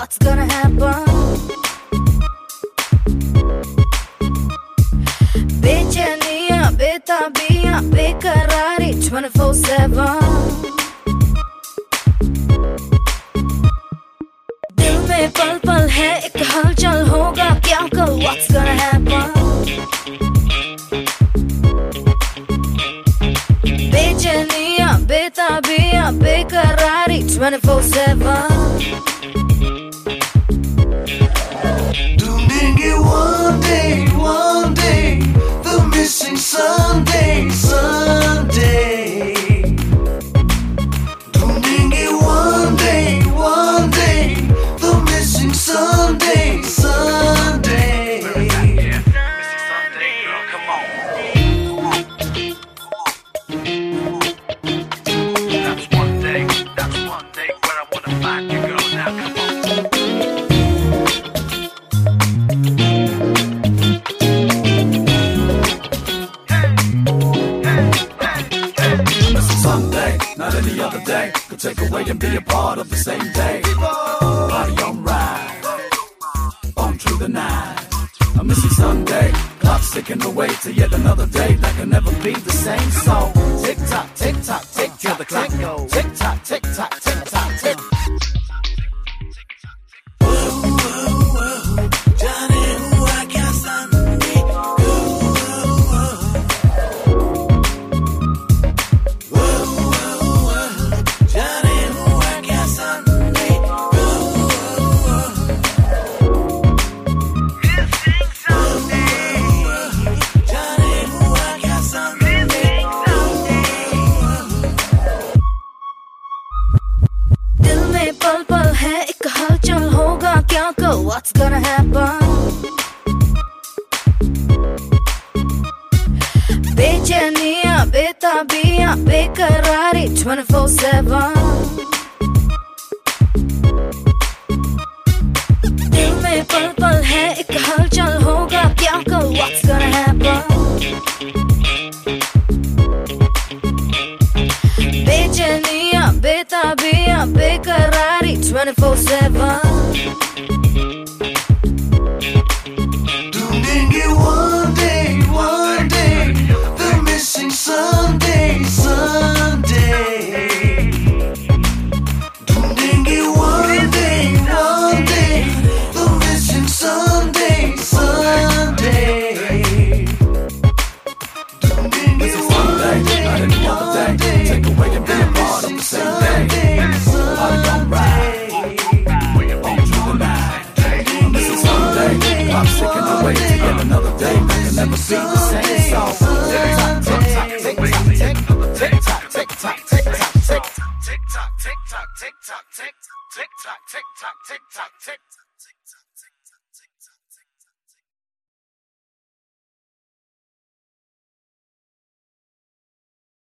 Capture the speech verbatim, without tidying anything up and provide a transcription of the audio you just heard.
what's gonna happen. बेचैनियां बेताबियां बेकरारी twenty-four seven. दिल में पल पल है एक हलचल होगा क्या कल what's gonna happen. बेचैनियां बेताबियां बेकरारी twenty-four seven. ढूंढेंगे one day, one day, the missing Sunday, Sunday. ढूंढेंगे one day, one day, the missing Sunday, Sunday. Yeah, missing Sunday, girl, come on. That's one day, that's one day where I wanna find you, girl. Now come on. Sunday, not any other day could take away and be a part of the same day. Body on ride, on through the night. A missing Sunday, clock's ticking away to yet another day that can never be the same. So tick tock, tick tock, tick tock, the clock goes. Tick tock, tick tock, tick tock, tick. पल पल है एक हलचल होगा क्या कल what's gonna happen. बेचैनियां बेताबियां बेकरारी twenty-four seven. दिल में पल पल है एक हलचल होगा क्या कल what's gonna happen. बेचैनियां बेताबियां बेकरारी twenty-four seven. ढूंढेंगे one day, one day, the missing Sunday, Sunday. ढूंढेंगे one day, one day, the missing Sunday, Sunday. ढूंढेंगे one day, not any other day, take away and be a part of the same day. Body on ride, on through the night. Missing Sunday, I'm sticking away to yet another day that can never be the same. So tick tock, tick tock, tick tock, tick tock, tick tock, tick tock, tick tock, tick tock, tick tock, tick tock, tick tock, tick tock, tick tock, tick tock, tick tock.